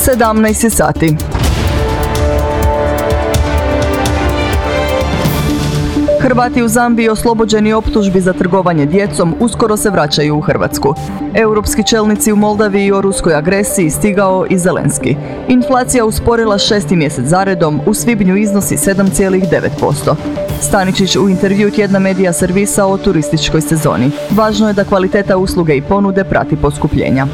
17 sati. Hrvati u Zambiji oslobođeni optužbi za trgovanje djecom uskoro se vraćaju u Hrvatsku. Europski čelnici u Moldaviji o ruskoj agresiji stigao i Zelenski. Inflacija usporila 6. mjesec zaredom, u svibnju iznosi 7,9%. Staničić u intervju tjedna Medija servisa o turističkoj sezoni. Važno je da kvaliteta usluge i ponude prati poskupljenja.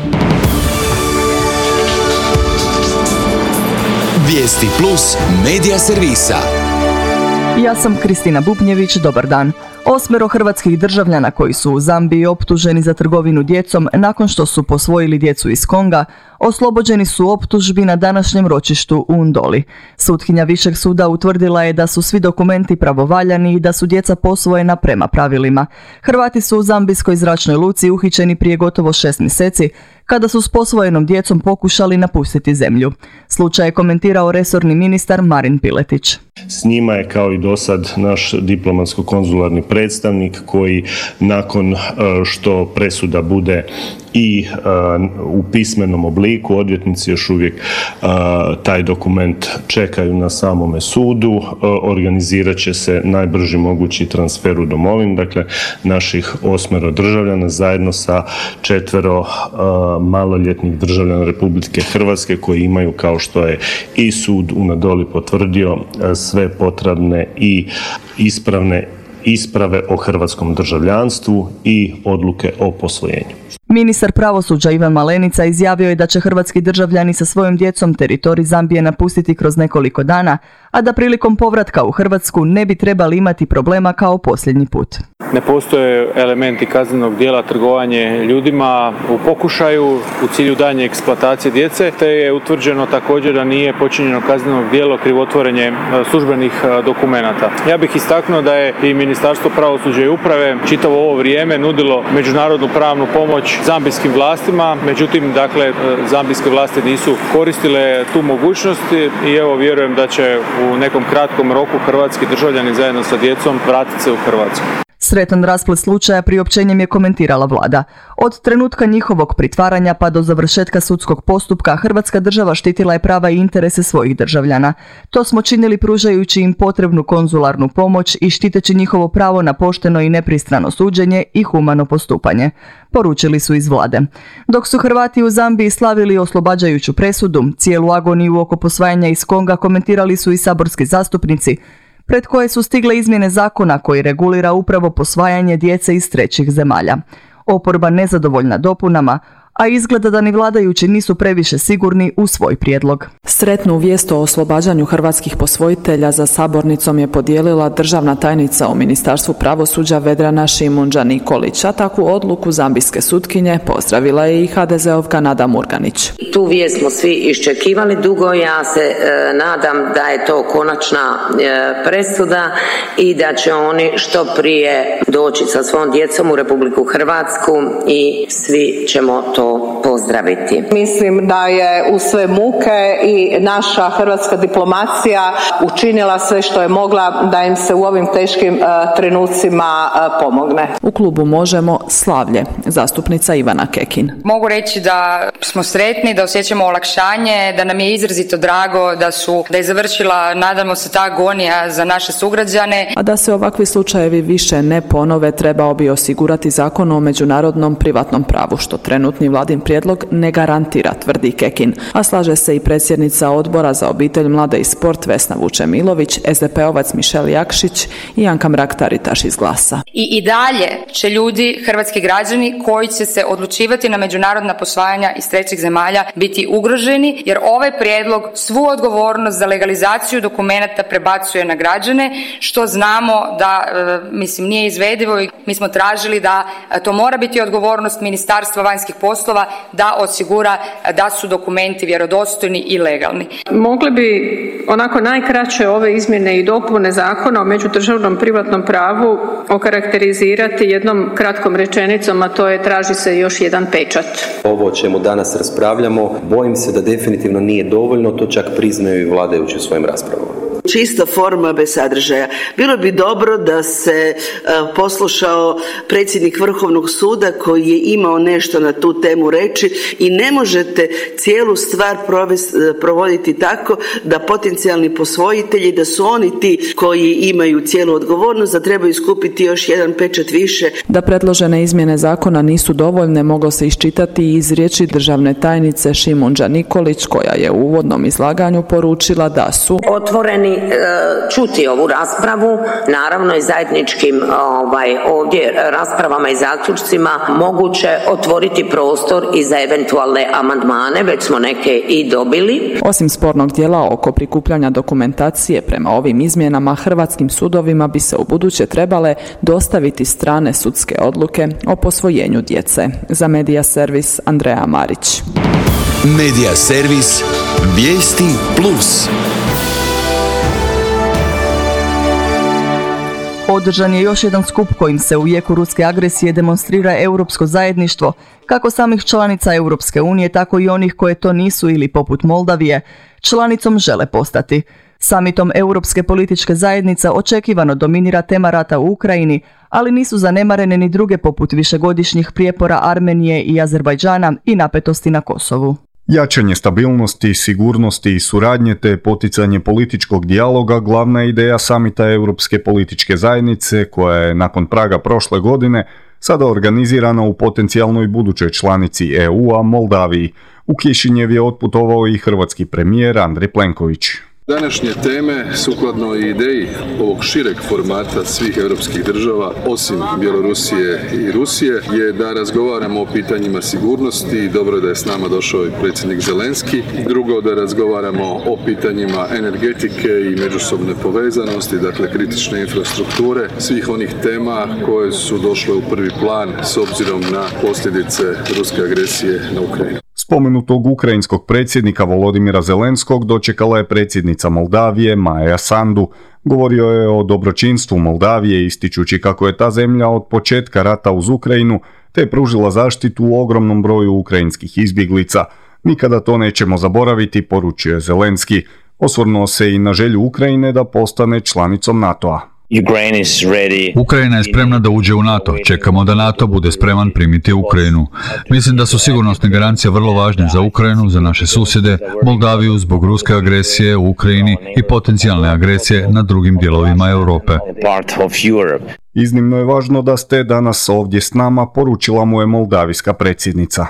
Vijesti plus Medija servisa. Ja sam Kristina Bubnjević, dobar dan. 8 hrvatskih državljana koji su u Zambiji optuženi za trgovinu djecom nakon što su posvojili djecu iz Konga, oslobođeni su optužbi na današnjem ročištu u Ndoli. Sutkinja Višeg suda utvrdila je da su svi dokumenti pravovaljani i da su djeca posvojena prema pravilima. Hrvati su u zambijskoj zračnoj luci uhićeni prije gotovo 6 mjeseci, kada su s posvojenom djecom pokušali napustiti zemlju. Slučaj je komentirao resorni ministar Marin Piletić. S njima je kao i dosad naš diplomatsko-konzularni predstavnik koji nakon što presuda bude i u pismenom obliku, odvjetnici još uvijek taj dokument čekaju na samome sudu, organizirat će se najbrži mogući transfer u domovinu, dakle naših 8 državljana zajedno sa 4 maloljetnih državljana Republike Hrvatske koji imaju, kao što je i sud u Ndoli potvrdio, sve potrebne i isprave o hrvatskom državljanstvu i odluke o posvojenju. Ministar pravosuđa Ivan Malenica izjavio je da će hrvatski državljani sa svojom djecom teritorij Zambije napustiti kroz nekoliko dana, a da prilikom povratka u Hrvatsku ne bi trebali imati problema kao posljednji put. Ne postoje elementi kaznenog djela trgovanje ljudima u pokušaju u cilju daljnje eksploatacije djece, te je utvrđeno također da nije počinjeno kazneno djelo krivotvorenje službenih dokumenata. Ja bih istaknuo da je i Ministarstvo pravosuđa i uprave čitavo ovo vrijeme nudilo međunarodnu pravnu pomoć zambijskim vlastima, međutim, zambijske vlasti nisu koristile tu mogućnost i evo vjerujem da će u nekom kratkom roku hrvatski državljani zajedno sa djecom vratiti se u Hrvatsku. Sretan rasplet slučaja priopćenjem je komentirala vlada. Od trenutka njihovog pritvaranja pa do završetka sudskog postupka Hrvatska država štitila je prava i interese svojih državljana. To smo činili pružajući im potrebnu konzularnu pomoć i štiteći njihovo pravo na pošteno i nepristrano suđenje i humano postupanje, poručili su iz vlade. Dok su Hrvati u Zambiji slavili oslobađajuću presudu, cijelu agoniju oko posvajanja iz Konga komentirali su i saborski zastupnici, pred koje su stigle izmjene zakona koji regulira upravo posvajanje djece iz trećih zemalja. Oporba nezadovoljna dopunama, a izgleda da ni vladajući nisu previše sigurni u svoj prijedlog. Sretnu vijest o oslobađanju hrvatskih posvojitelja za sabornicom je podijelila državna tajnica u Ministarstvu pravosuđa Vedrana Šimunđa Nikolić, a takvu odluku zambijske sutkinje pozdravila je i HDZ-ovka Nada Murganić. Tu vijest smo svi iščekivali dugo, ja se nadam da je to konačna presuda i da će oni što prije doći sa svom djecom u Republiku Hrvatsku i svi ćemo to pozdraviti. Mislim da je uz sve muke i naša hrvatska diplomacija učinila sve što je mogla da im se u ovim teškim trenucima pomogne. U klubu Možemo slavlje, zastupnica Ivana Kekin. Mogu reći da smo sretni, da osjećamo olakšanje, da nam je izrazito drago da je završila, nadamo se, ta agonija za naše sugrađane. A da se ovakvi slučajevi više ne ponove, trebao bi osigurati Zakon o međunarodnom privatnom pravu, što trenutni vladin prijedlog ne garantira, tvrdi Kekin, a slaže se i predsjednica Odbora za obitelj, mlade i sport Vesna Vučemilović, SDP-ovac Mišel Jakšić i Anka Mrak-Taritaš iz Glasa. I dalje će ljudi, hrvatski građani koji će se odlučivati na međunarodna posvajanja iz trećih zemalja biti ugroženi, jer ovaj prijedlog svu odgovornost za legalizaciju dokumenata prebacuje na građane, što znamo da nije izvedivo i mi smo tražili da to mora biti odgovornost Ministarstva vanjskih poslova da osigura da su dokumenti vjerodostojni i legalni. Mogli bi onako najkraće ove izmjene i dopune Zakona o međudržavnom privatnom pravu okarakterizirati jednom kratkom rečenicom, a to je traži se još jedan pečat. Ovo o čemu danas raspravljamo, bojim se da definitivno nije dovoljno, to čak priznaju i vladajući u svojim raspravama. čista forma bez sadržaja. Bilo bi dobro da se poslušao predsjednik Vrhovnog suda koji je imao nešto na tu temu reći i ne možete cijelu stvar provoditi tako da potencijalni posvojitelji, da su oni ti koji imaju cijelu odgovornost, da trebaju skupiti još jedan pečat više. Da predložene izmjene zakona nisu dovoljne moglo se iščitati iz riječi državne tajnice Šimunđa Nikolić koja je u uvodnom izlaganju poručila da su otvoreni čuti ovu raspravu, naravno i zajedničkim ovdje raspravama i zaključcima moguće otvoriti prostor i za eventualne amandmane, već smo neke i dobili. Osim spornog dijela oko prikupljanja dokumentacije prema ovim izmjenama, hrvatskim sudovima bi se ubuduće trebale dostaviti strane sudske odluke o posvojenju djece. Za Medija servis Andreja Marić. Medija servis Vijesti Plus. Održan je još jedan skup kojim se u jeku ruske agresije demonstrira europsko zajedništvo, kako samih članica Europske unije, tako i onih koje to nisu ili poput Moldavije, članicom žele postati. Samitom Europske političke zajednice očekivano dominira tema rata u Ukrajini, ali nisu zanemarene ni druge poput višegodišnjih prijepora Armenije i Azerbajdžana i napetosti na Kosovu. Jačanje stabilnosti, sigurnosti i suradnje te poticanje političkog dijaloga glavna je ideja samita Europske političke zajednice koja je nakon Praga prošle godine sada organizirana u potencijalnoj budućoj članici EU-a Moldaviji. U Kišinjev je otputovao i hrvatski premijer Andrej Plenković. Današnje teme, sukladno i ideji ovog šireg formata svih europskih država, osim Bjelorusije i Rusije, je da razgovaramo o pitanjima sigurnosti. Dobro je da je s nama došao i predsjednik Zelenski. Drugo, da razgovaramo o pitanjima energetike i međusobne povezanosti, dakle kritične infrastrukture, svih onih tema koje su došle u prvi plan s obzirom na posljedice ruske agresije na Ukrajinu. Spomenutog ukrajinskog predsjednika Volodimira Zelenskog dočekala je predsjednica Moldavije Maja Sandu. Govorio je o dobročinstvu Moldavije ističući kako je ta zemlja od početka rata uz Ukrajinu te pružila zaštitu u ogromnom broju ukrajinskih izbjeglica. Nikada to nećemo zaboraviti, poručio je Zelenski. Osvrnuo se i na želju Ukrajine da postane članicom NATO-a. Ukrajina je spremna da uđe u NATO. Čekamo da NATO bude spreman primiti Ukrajinu. Mislim da su sigurnosne garancije vrlo važne za Ukrajinu, za naše susjede, Moldaviju zbog ruske agresije u Ukrajini i potencijalne agresije na drugim dijelovima Europe. Iznimno je važno da ste danas ovdje s nama, poručila mu je moldavijska predsjednica.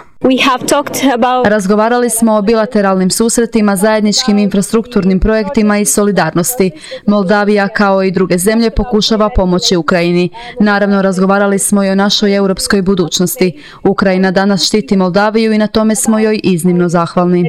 Razgovarali smo o bilateralnim susretima, zajedničkim infrastrukturnim projektima i solidarnosti. Moldavija, kao i druge zemlje, pokušava pomoći Ukrajini. Naravno, razgovarali smo i o našoj europskoj budućnosti. Ukrajina danas štiti Moldaviju i na tome smo joj iznimno zahvalni.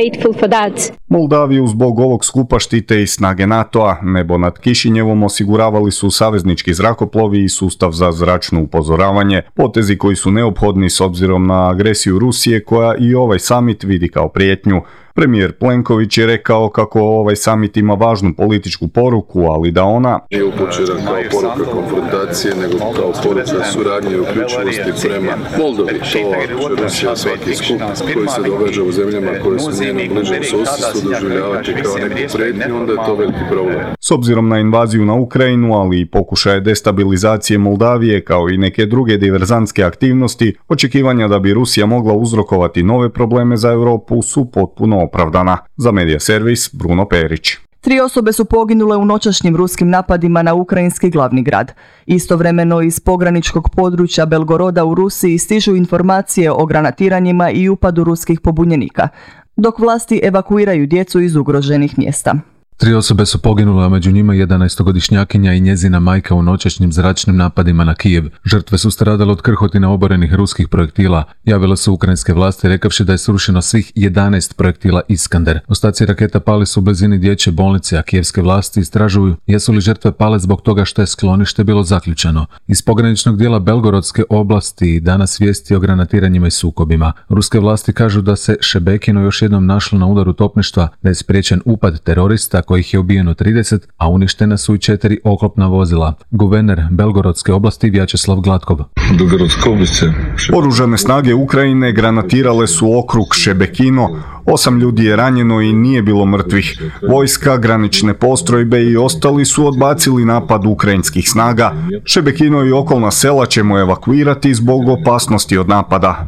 Moldaviju zbog ovog skupa štite i snage NATO-a. Nebo nad Kišinjevom osiguravali su saveznički zrakoplovi i sustav za zračno upozoravanje, potezi koji su neophodni s obzirom na agresiju Rusije koja i ovaj samit vidi kao prijetnju. Premijer Plenković je rekao kako ovaj samit ima važnu političku poruku, ali da ona nije upućena kao poruka konfrontacije, nego kao poruka suradnje i uključivosti prema Moldovi. To će Rusija svaki skup koji se događa u zemljama koje su njenom bližem susjedstvu doživljavati kao neku prijetnju, onda je to veliki problem. S obzirom na invaziju na Ukrajinu, ali i pokušaje destabilizacije Moldavije kao i neke druge diverzantske aktivnosti, očekivanja da bi Rusija mogla uzrokovati nove probleme za Europu su potpuno opravdana. Za Medija servis Bruno Perić. 3 osobe su poginule u noćašnjim ruskim napadima na ukrajinski glavni grad. Istovremeno iz pograničkog područja Belgoroda u Rusiji stižu informacije o granatiranjima i upadu ruskih pobunjenika, dok vlasti evakuiraju djecu iz ugroženih mjesta. 3 osobe su poginule, a među njima 11-godišnjakinja i njezina majka u noćašnjim zračnim napadima na Kijev. Žrtve su stradale od krhotina oborenih ruskih projektila. Javile su ukrajinske vlasti rekavši da je srušeno svih 11 projektila Iskander. Ostaci raketa pali su u blizini dječje bolnice, a kijevske vlasti istražuju jesu li žrtve pale zbog toga što je sklonište bilo zaključano. Iz pograničnog dijela Belgorodske oblasti danas vijesti o granatiranjima i sukobima. Ruske vlasti kažu da se Šebekino još jednom našlo na udaru topništva, da je spriječen upad terorista kojih je ubijeno 30, a uništena su i 4 oklopna vozila. Guverner Belgorodske oblasti Vjačeslav Glatkov. Oružane snage Ukrajine granatirale su okrug Šebekino, 8 ljudi je ranjeno i nije bilo mrtvih. Vojska, granične postrojbe i ostali su odbacili napad ukrajinskih snaga. Šebekino i okolna sela ćemo evakuirati zbog opasnosti od napada.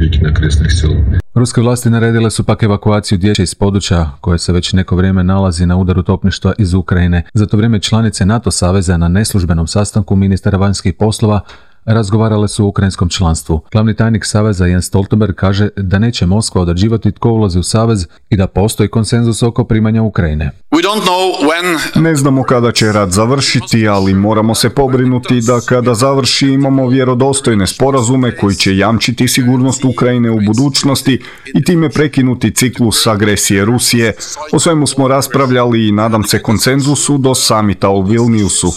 Ruske vlasti naredile su pak evakuaciju djece iz područja koje se već neko vrijeme nalazi na udaru topništva iz Ukrajine. Za to vrijeme članice NATO saveza na neslužbenom sastanku ministara vanjskih poslova razgovarale su o ukrajinskom članstvu. Glavni tajnik saveza Jens Stoltenberg kaže da neće Moskva određivati tko ulazi u savez i da postoji konsenzus oko primanja Ukrajine. Ne znamo kada će rat završiti, ali moramo se pobrinuti da kada završi imamo vjerodostojne sporazume koji će jamčiti sigurnost Ukrajine u budućnosti i time prekinuti ciklus agresije Rusije. O svemu smo raspravljali i nadam se konsenzusu do samita u Vilniusu.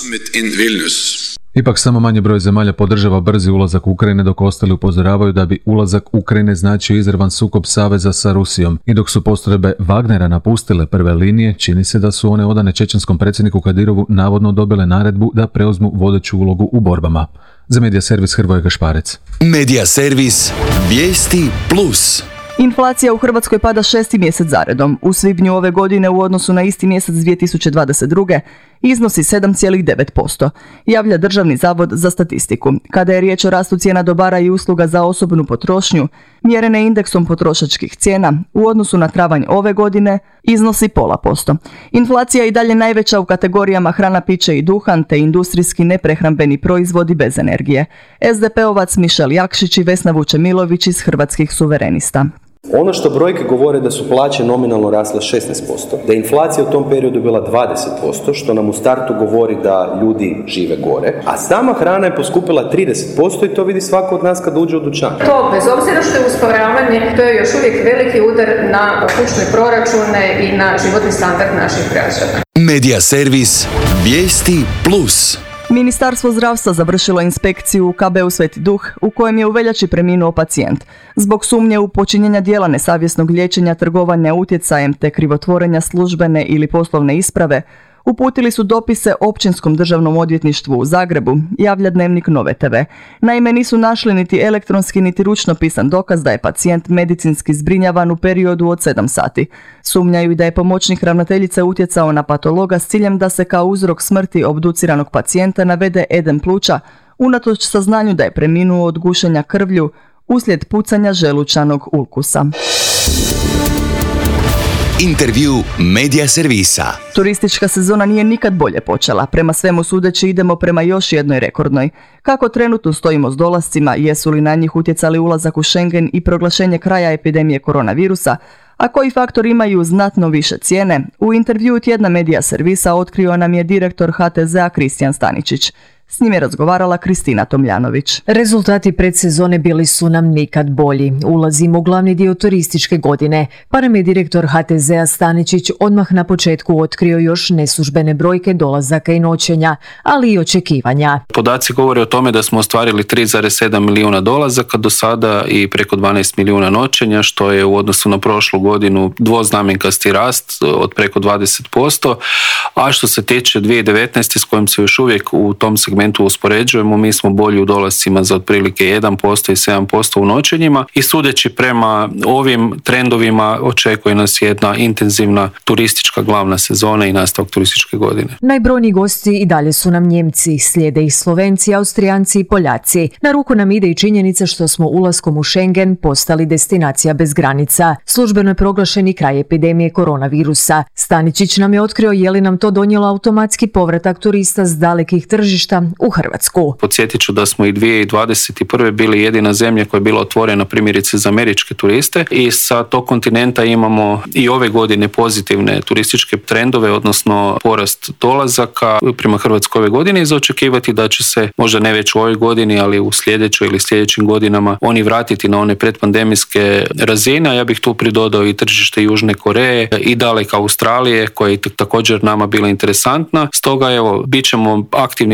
Ipak samo manji broj zemalja podržava brzi ulazak Ukrajine, dok ostali upozoravaju da bi ulazak Ukrajine značio izravan sukob saveza sa Rusijom. I dok su postrojbe Wagnera napustile prve linije, čini se da su one odane čečenskom predsjedniku Kadirovu navodno dobile naredbu da preuzmu vodeću ulogu u borbama. Za Medija servis Hrvoje Gašparec. Medija servis Vijesti Plus. Inflacija u Hrvatskoj pada 6. mjesec zaredom. U svibnju ove godine u odnosu na isti mjesec 2022. iznosi 7,9%, javlja Državni zavod za statistiku. Kada je riječ o rastu cijena dobara i usluga za osobnu potrošnju, mjerene indeksom potrošačkih cijena, u odnosu na travanj ove godine iznosi 0,5%. Inflacija je i dalje najveća u kategorijama hrana, piće i duhan, te industrijski neprehrambeni proizvodi bez energije. SDP-ovac Mišel Jakšić i Vesna Vučemilović iz Hrvatskih suverenista. Ono što brojke govore da su plaće nominalno rasle 16%, da je inflacija u tom periodu bila 20%, što nam u startu govori da ljudi žive gore, a sama hrana je poskupila 30% i to vidi svako od nas kad uđe u dućan. To, bez obzira što je usporavanje, to je još uvijek veliki udar na kućne proračune i na životni standard naših građana. Medija servis Vijesti Plus. Ministarstvo zdravstva završilo inspekciju u KB-u Sveti Duh, u kojem je u veljači preminuo pacijent. Zbog sumnje u počinjenja djela nesavjesnog liječenja, trgovanja utjecajem te krivotvorenja službene ili poslovne isprave, uputili su dopise Općinskom državnom odvjetništvu u Zagrebu, javlja Dnevnik Nove TV. Naime, nisu našli niti elektronski niti ručno pisan dokaz da je pacijent medicinski zbrinjavan u periodu od 7 sati. Sumnjaju i da je pomoćnik ravnateljice utjecao na patologa s ciljem da se kao uzrok smrti obduciranog pacijenta navede edem pluća, unatoč saznanju da je preminuo od gušenja krvlju uslijed pucanja želučanog ulkusa. Intervju Medija servisa. Turistička sezona nije nikad bolje počela. Prema svemu sudeći idemo prema još jednoj rekordnoj. Kako trenutno stojimo s dolascima, jesu li na njih utjecali ulazak u Schengen i proglašenje kraja epidemije koronavirusa, a koji faktori imaju znatno više cijene, u intervjuu tjedna Medija servisa otkrio nam je direktor HTZ-a Kristijan Staničić. S njim je razgovarala Kristina Tomljanović. Rezultati predsezone bili su nam nikad bolji. Ulazimo u glavni dio turističke godine, pa nam je direktor HTZ-a Staničić odmah na početku otkrio još neslužbene brojke dolazaka i noćenja, ali i očekivanja. Podaci govore o tome da smo ostvarili 3,7 milijuna dolazaka do sada i preko 12 milijuna noćenja, što je u odnosu na prošlu godinu dvoznamenkasti rast od preko 20%, a što se tiče 2019. s kojim se još uvijek u tom segmentu uspoređujemo, mi smo bolji u dolascima za otprilike 1% i 7% u noćenjima i sudeći prema ovim trendovima očekuje nas jedna intenzivna turistička glavna sezona i nastavak turističke godine. Najbrojniji gosti i dalje su nam Njemci, slijede ih Slovenci, Austrijanci i Poljaci. Na ruku nam ide i činjenica što smo ulaskom u Schengen postali destinacija bez granica. Službeno je proglašeni kraj epidemije koronavirusa. Staničić nam je otkrio je li nam to donijelo automatski povratak turista s dalekih tržišta u Hrvatsku. Podsjetit ću da smo i 2021. bili jedina zemlja koja je bila otvorena primjerice za američke turiste i sa tog kontinenta imamo i ove godine pozitivne turističke trendove, odnosno porast dolazaka prema Hrvatskoj ove godine i za očekivati da će se možda ne već u ovoj godini, ali u sljedećoj ili sljedećim godinama oni vratiti na one predpandemijske razine. Ja bih tu pridodao i tržište Južne Koreje i daleka Australije koja je također nama bila interesantna. Stoga evo, bit ćemo aktivni na dalekim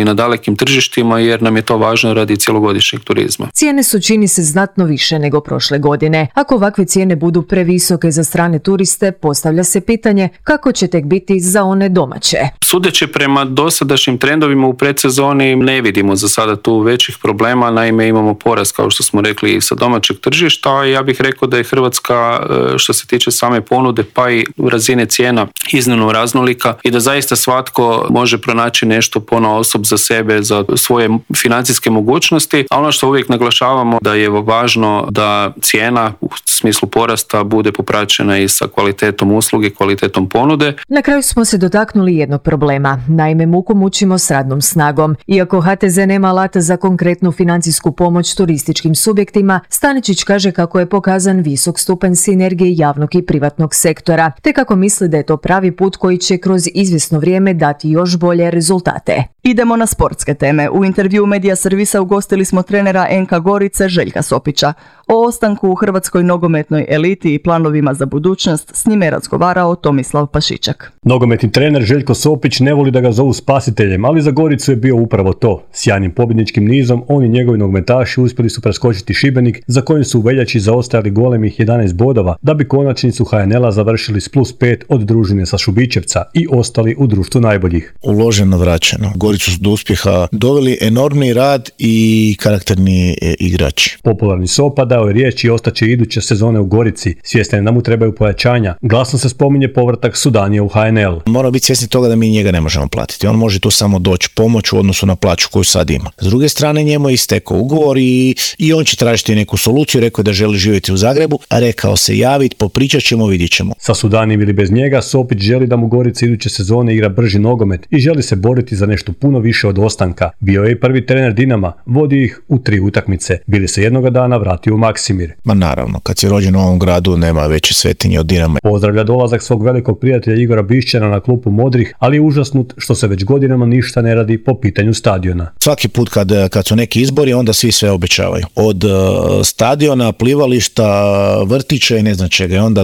velikim tržištima jer nam je to važno radi cjelogodišnjeg turizma. Cijene su, čini se, znatno više nego prošle godine. Ako ovakve cijene budu previsoke za strane turiste, postavlja se pitanje kako će tek biti za one domaće. Sudeći prema dosadašnjim trendovima u predsezoni ne vidimo za sada tu većih problema, naime imamo porast, kao što smo rekli, sa domaćeg tržišta i ja bih rekao da je Hrvatska što se tiče same ponude pa i razine cijena iznimno raznolika i da zaista svatko može pronaći nešto ponaosob za sebe, za svoje financijske mogućnosti, a ono što uvijek naglašavamo da je važno da cijena u smislu porasta bude popraćena i sa kvalitetom usluge, kvalitetom ponude. Na kraju smo se dotaknuli jednog problema. Naime, muku mučimo s radnom snagom. Iako HTZ nema alata za konkretnu financijsku pomoć turističkim subjektima, Staničić kaže kako je pokazan visok stupanj sinergije javnog i privatnog sektora, te kako misli da je to pravi put koji će kroz izvjesno vrijeme dati još bolje rezultate. Idemo na sportske teme. U intervju Medija servisa ugostili smo trenera NK Gorice Željka Sopića. O ostanku u hrvatskoj nogometnoj eliti i planovima za budućnost s njime je razgovarao Tomislav Pašičak. Nogometni trener Željko Sopić ne voli da ga zovu spasiteljem, ali za Goricu je bio upravo to. Sjajnim pobjedničkim nizom on i njegovi nogometaši uspjeli su preskočiti Šibenik, za kojim su u veljači zaostajali golemih 11 bodova, da bi konačnicu HNL-a završili s +5 od družine sa Šubićevca i ostali u društvu najboljih. Uloženo, vraćeno. Goricu su do uspjeha doveli enormni rad i karakterni igrači. Popularni Sopa dao je riječ i ostaće iduće sezone u Gorici. Svjestan je da mu trebaju pojačanja. Glasno se spominje povratak Sudanija u HNL. Moramo biti svjesni toga da mi njega ne možemo platiti. On može tu samo doći pomoć u odnosu na plaću koju sad ima. S druge strane, njemu je istekao ugovor i on će tražiti neku soluciju. Rekao je da želi živjeti u Zagrebu, a rekao se javiti, popričat ćemo, vidjet ćemo. Sa Sudanijem ili bez njega, Sopić želi da mu Gorica iduće sezone igra brži nogomet i želi se boriti za nešto puno više od ostanka. Bio je i prvi trener Dinama, vodi ih u 3 utakmice. Bili se jednoga dana vratio u Maksimir. Ma naravno, kad si rođen u ovom gradu nema veće svetinje od Dinama. Pozdravlja dolazak svog velikog prijatelja Igora Bišćana na klupu modrih, ali je užasnut što se već godinama ništa ne radi po pitanju stadiona. Svaki put kad su neki izbori, onda svi sve obećavaju. Od stadiona, plivališta, vrtića i ne znam čega. I onda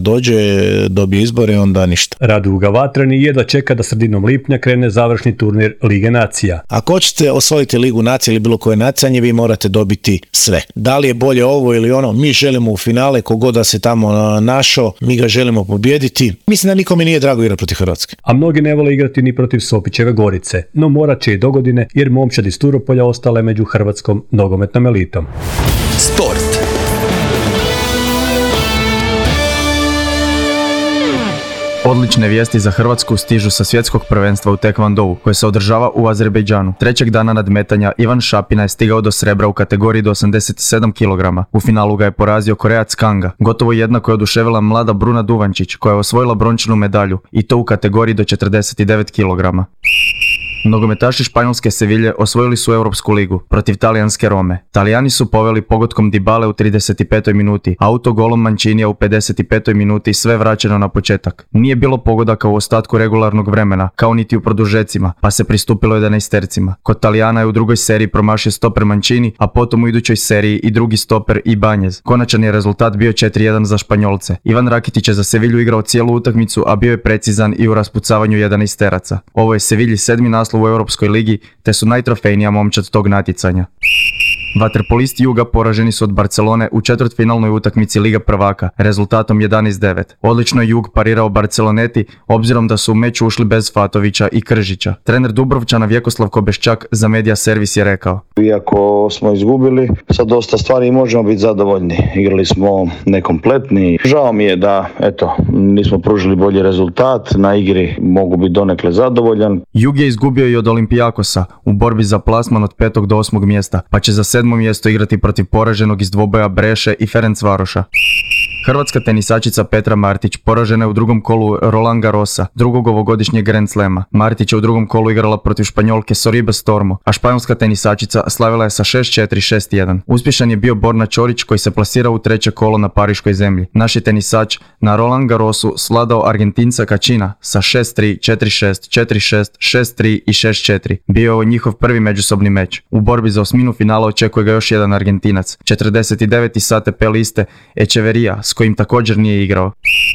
dobije izbore, onda ništa. Radu ga Vatreni jedva čeka da sredinom lipnja krene završni turnir Lige nacija. Ako hoćete osvojiti Ligu nacija ili bilo koje nacanje, vi morate dobiti sve. Da li je bolje ovo ili ono, mi želimo u finale, kogod da se tamo našao, mi ga želimo pobijediti. Mislim da nikome nije drago igrati protiv Hrvatske. A mnogi ne vole igrati ni protiv Sopićeve Gorice, no morat će i dogodine jer momčad iz Turopolja ostale među hrvatskom nogometnom elitom. Sport. Odlične vijesti za Hrvatsku stižu sa svjetskog prvenstva u tekvondou koje se održava u Azerbejdžanu. Trećeg dana nadmetanja Ivan Šapina je stigao do srebra u kategoriji do 87 kg. U finalu ga je porazio Korejac Kanga. Gotovo jednako je oduševila mlada Bruna Duvančić koja je osvojila brončanu medalju i to u kategoriji do 49 kg. Nogometaši španjolske Sevilje osvojili su Europsku ligu protiv talijanske Rome. Talijani su poveli pogodkom Dybale u 35. minuti, autogolom Mancinija u 55. minuti, sve vraćeno na početak. Nije bilo pogodaka u ostatku regularnog vremena, kao niti u produžecima, pa se pristupilo 11-tercima. Kod Talijana je u drugoj seriji promašio stoper Mancini, a potom u idućoj seriji i drugi stoper Ibanez. Konačan je rezultat bio 4-1 za Španjolce. Ivan Rakitić je za Sevilju igrao cijelu utakmicu, a bio je precizan i u raspucavanju 11-teraca. Ovo je Sevilji 7. naslov u Europskoj ligi, te su najtrofejnija momčad tog natjecanja. Vaterpolisti Juga poraženi su od Barcelone u četvrtfinalnoj utakmici Liga prvaka, rezultatom 11-9. Odlično je Jug parirao Barceloneti, obzirom da su u meč ušli bez Fatovića i Kržića. Trener Dubrovčana Vjekoslav Kobeščak za Medija servis je rekao: Iako smo izgubili, sa dosta stvari možemo biti zadovoljni. Igrali smo nekompletni. Žao mi je da, nismo pružili bolji rezultat. Na igri mogu biti donekle zadovoljan. Jug je izgubio i od Olimpijakosa u borbi za plasman od 5. do 8. mjesta, pa će za 7. mjesto igrati protiv poraženog iz dvoboja Breše i Ferencvaroša. Hrvatska tenisačica Petra Martić poražena je u drugom kolu Roland Garrosa, drugog ovogodišnjeg Grand Slema. Martić je u drugom kolu igrala protiv Španjolke Sorribe Stormo, a španjolska tenisačica slavila je sa 6-4, 6-1. Uspješan je bio Borna Ćorić koji se plasirao u treće kolo na pariškoj zemlji. Naš je tenisač na Roland Garrosu svladao Argentinca Kachina sa 6-3, 4-6, 4-6, 6-3 i 6-4. Bio je ovo njihov prvi međusobni meč. U borbi za osminu finala očekuje ga još jedan Argentinac, 49. ATP liste Echeverria, s kojim također nije igrao.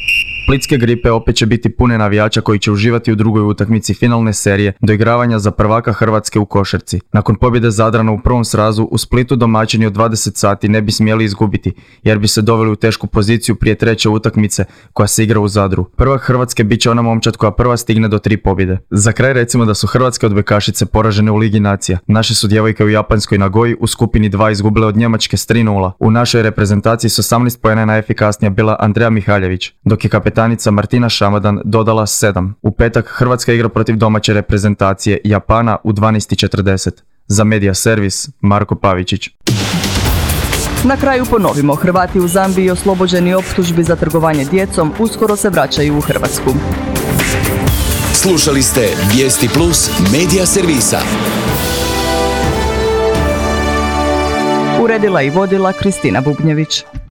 Splitske Gripe opet će biti pune navijača koji će uživati u drugoj utakmici finalne serije doigravanja za prvaka Hrvatske u košarci. Nakon pobjede Zadrana u prvom srazu u Splitu domaćini od 20 sati ne bi smjeli izgubiti jer bi se doveli u tešku poziciju prije treće utakmice koja se igra u Zadru. Prvak Hrvatske bit će ona momčad koja prva stigne do 3 pobjede. Za kraj recimo da su hrvatske odbojkašice poražene u Ligi nacija. Naše su djevojke u japanskoj Nagoji u skupini 2 izgubile od Njemačke s 3:0. U našoj reprezentaciji s 18 poena najefikasnija bila Andreja Mihaljević, dok je kapetanica Martina Šamadan dodala 7. U petak Hrvatska igra protiv domaće reprezentacije Japana u 12:40. Za Medija servis, Marko Pavičić. Na kraju ponovimo, Hrvati u Zambiji oslobođeni optužbi za trgovanje djecom uskoro se vraćaju u Hrvatsku. Slušali ste Vijesti Plus Medija servisa. Uredila i vodila Kristina Bubnjević.